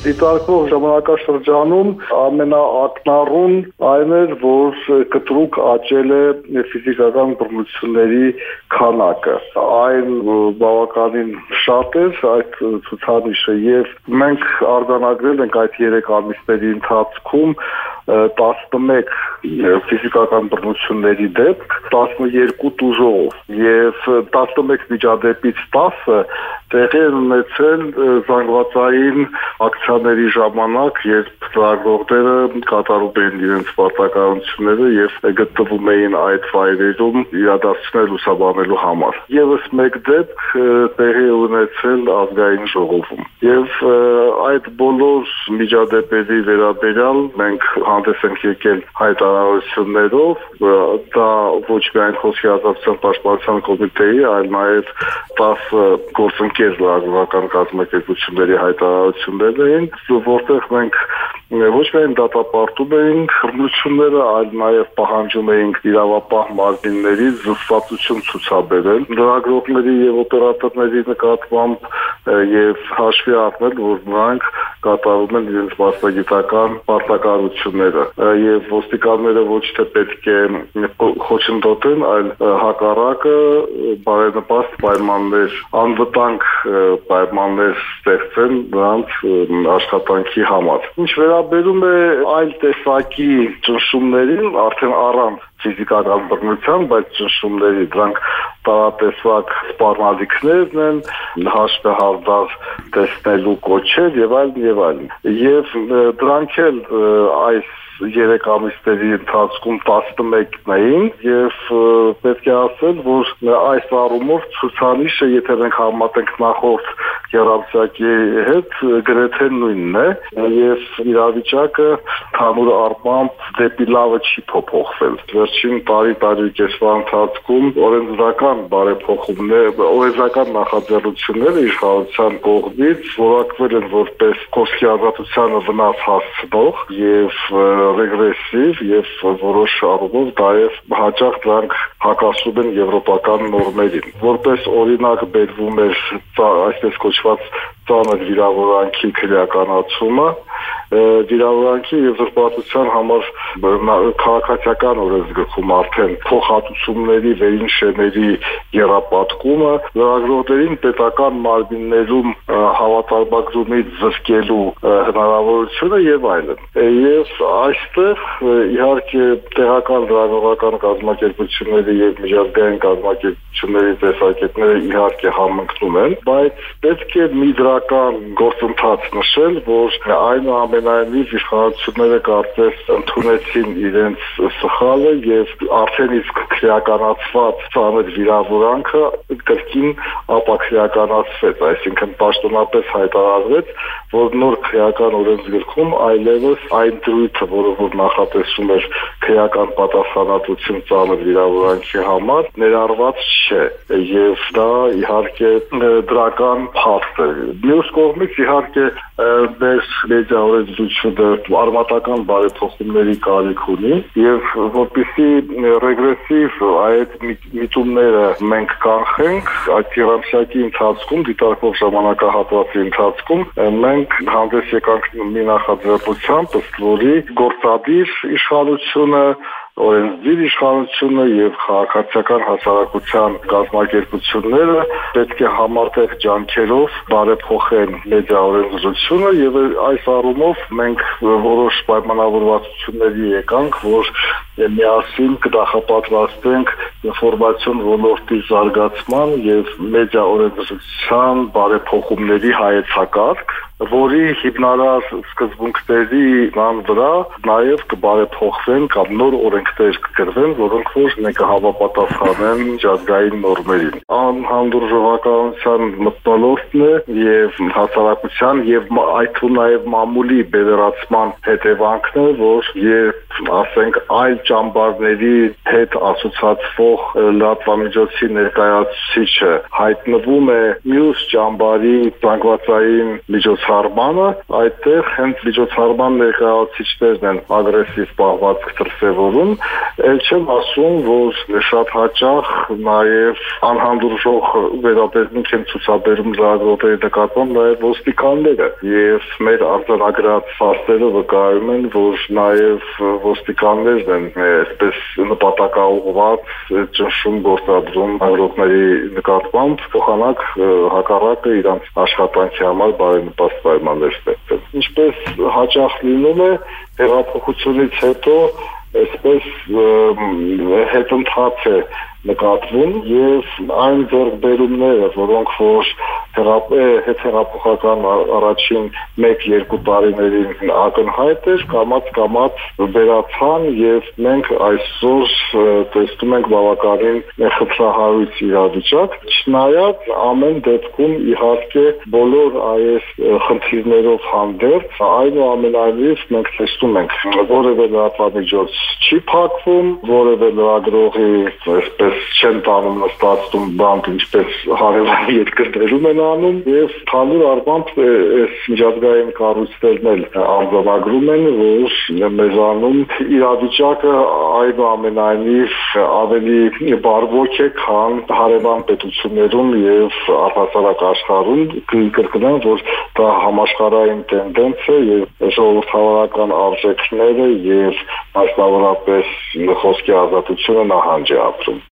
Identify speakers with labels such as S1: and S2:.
S1: Դիտարկվող ժամանակաշրջանում ամենաակնառուն այն էր, որ կտրուկ աճել է ֆիզիկական բռնությունների քանակը։ Այն բավականին շատ էր այդ ցուցանիշը եւ մենք արձանագրել ենք այդ 3 ամիսների ընթացքում 11 ֆիզիկական բռնությունների դեպք 12 տուժով եւ 11 միջադեպից 10-ը տեղի են ունեցել զանգվածային ակցիաների ժամանակ, երբ ծառայողները կատարում էին իրենց պարտականությունները եւ գտնվում էին այդ վայրերում իրադարձություններ լուսաբանելու համար։ Եվս մեկ դեպք տեղի ունեցել ազգային ժողովում։ Եվ այդ բոլոր միջադեպերի վերաբերյալ մենք հանդես ենք եկել հայտարարություններով, դա ոչ միայն Խոսքի ազատության պաշտպանության կոմիտեի, այլ նաև 10 գործընկեր լրագրողական կազմակերպությունների հայտարարություններն էին, որտեղ մենք ոչ միայն դատապարտում էինք բռնությունները, այլ նաև պահանջում էինք իրավապահ մարմիններից զսպվածություն ցուցաբերել լրագրողների եւ օպերատորների նկատմամբ եւ հաշվի առնել, որ նրանք կատարում են իրենց մասնագիտական պարտականությունները եւ ոստիկանները ոչ թե պետք է խոչընդոտեն, այլ հակառակը բարենպաստ պայմաններ, անվտանգ պայմաններ ստեղծեն նրանց աշխատանքի համար։ Ինչ վերաբերում է այլ տեսակի ճնշումներին, արդեն առանց ֆիզիկական բռնության, բայց ճնշումների դրանք տարատեսակ սպառնալիքներն են, հաշվեհարդար տեսնելու կոչեր եւ այլն եւ այլն։ Եվ դրանք էլ այս 3 ամիսների ընթացքում 11-ն էին եւ պետք է ասել, որ այս առումով ցուցանիշը, եթե մենք համատենք նախորդ երամսյակի հետ, գրեթե նույնն է եւ իրավիճակը համուր առմամբ դեպի լավը չի փոփոխվել։ Վերջին տարի կեսվա ընթացքում օրենսդրական բարեփոխումներ, օրենսդրական նախաձեռնությունները իշխանության կողմից որակվել են որպես խոսքի ազատությանը վնաս հասցնող եւ ռեգրեսիվ եւ որոշ առումով նաեւ հաճախ դրանք հակասում են եվրոպական նորմերին։ Որպես օրինակ բերվում էր այսպես կոչված ծանր վիրավորանքի քրեականացումը, վիրավորանքի եւ զրպարտության համար քաղաքացիական օրենսգրքում արդեն փոխհատուցումների վերին շեմերի եռապատկումը, լրագրողներին պետական մարմիններում հավատարմագրումից զրկելու հնարավորությունը եւ այլն։ Եվ այստեղ իհարկե տեղական լրագրողական կազմակերպությունների եւ միջազգային կազմակերպությունների տեսակետները իհարկե համընկնում են, բայց պետք է մի դրական գործընթաց նշել, որ այնուամենայնիվ իշխանությունները կարծես ընդունեցին իրենց սխալը եւ արդեն իսկ քրեականացված ծանր վիրավորանքը կրկին ապաքրեականացվեց, այսինքն պաշտոնապես հայտարարվեց, որ նոր քրեական օրենսգրքում այլևս այն դրույթը, որը նախատեսում էր քրեական պատասխանատվություն ծանր վիրավորանքի համար, ներառված չէ եւ դա իհարկե դրական փաստ է։ Մյուս կողմից իհարկե մեր մեդիա օրենսդրությունը արմատական բարեփոխումների կարիք ունի եւ որպեսզի ռեգրեսիվ այդ միտումները մենք կանխենք, այդ երամսյակի ընթացքում, դիտարկվող ժամանակահատվածի ընթացքում մենք հանդես եկանք մի նախաձեռնությամբ, ըստ որի գործադիր իշխանությունը օրենսդիր իշխանությունը եւ քաղաքացիական հասարակության կազմակերպությունները պետք է համատեղ ջանքերով բարեփոխեն մեդիա օրենսդրությունը եւ այս առումով մենք որոշ պայմանավորվածությունների եկանք, որ միասին կնախապատրաստենք ինֆորմացիոն ոլորտի զարգացման եւ մեդիա օրենսդրության բարեփոխումների հայեցակարգ, որի հիմնարար սկզբունքների վրա նաեւ կբարեփոխվեն կամ նոր օրենքներ կգրվեն, որոնք որ կհավապատասխանեն միջազգային նորմերին։ Անհանդուրժողականության մթնոլորտն է եւ հասարակության եւ այդ թվում նաեւ մամուլի բևեռացման հետևանքն է, որ երբ ասենք այլ ճամբարների հետ ասոցացվող լրատվամիջոցի ներկայացուցիչը հայտնվում է մյուս ճամբարի զանգվածային միջոցառումների միջոցառմանը, այդտեղ հենց միջոցառման ներկայացուցիչներն են ագրեսիվ պահվածք դրսևորում, ել չեմ ասում, որ շատ հաճախ նաև անհանդուրժող վերաբերմունք են ցուցաբերում լրագրողների նկատմամբ նաև ոստիկանները, եւ մեր արձանագրած ֆактերը վկայում են, որ նաև ոստիկաններն են այսպես նպատակաուղղված ճնշում գործադրում լրագրողների նկատմամբ, փոխանակ հակառակը իրանց աշխատանքի համար բարենպաստ պայմաններ ստեղծել։ Ինչպես հաճախ լինում է, հեղափոխությունից հետո այսպես հետընթաց է նկատվում եւ այն ձեռքբերումները, որոնք որ հետհեղափոխական առաջին 1-2 տարիներին ակնհայտ էր, կամաց վերացան եւ մենք այսօր տեսնում ենք բավականին խնդրահարույց իրավիճակ, չնայած ամեն դեպքում իհարկե բոլոր այս խնդիրներով հանդերձ այնուամենայնիվ մենք տեսնում ենք որևէ լրատվամիջոց չի փակվում, որևէ լրագրողի այսպես չեն տանում նստածում բանտ, ինչպես հարևան երկրներում են անում եւ քանի առմամբ այս միջազգային կառույցներն էլ արձանագրում են, որ մեզանում իրավիճակը այնուամենայնիվ ավելի բարվոք է, քան հարևան պետություններում եւ առհասարակ աշխարհում, կրկնեմ, որ դա համաշխարհային տենդենց է եւ ժողովրդավարական արժեքները եւ մասնավորապես խոսքի ազատությունը նահանջ է ապրում։